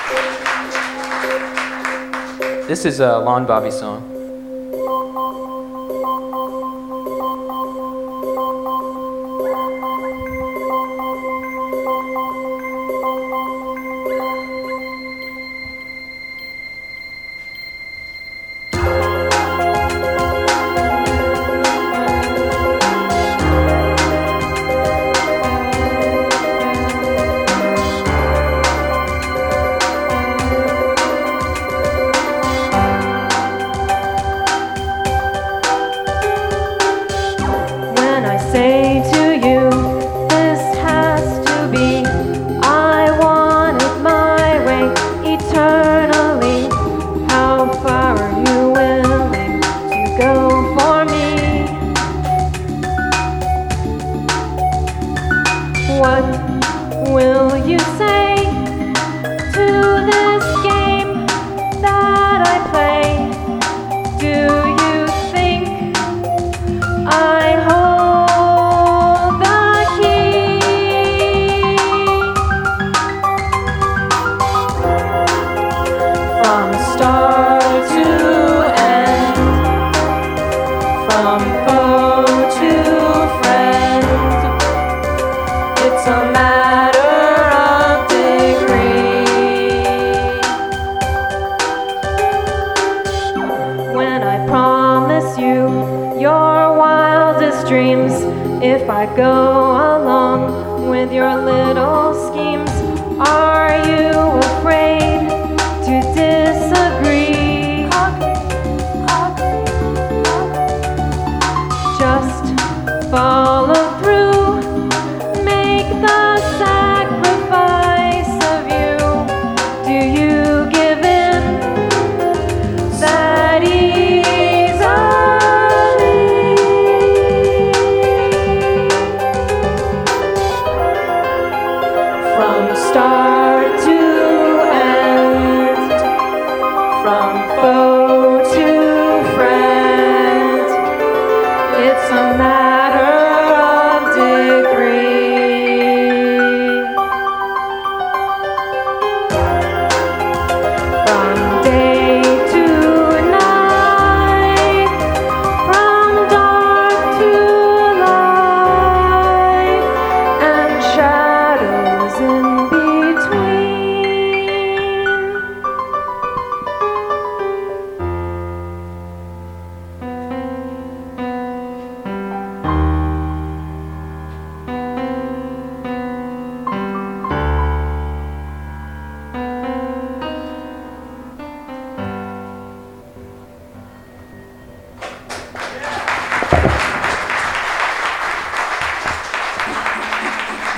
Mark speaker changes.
Speaker 1: This is a Lon Bobby song.
Speaker 2: Say to you, this has to be. I want it my way eternally. How far are you willing to go for me? What will you say to this game that I play? Do you think I hold from start to end, from foe to friend? It's a matter of degree. When I promise you your wildest dreams, if I go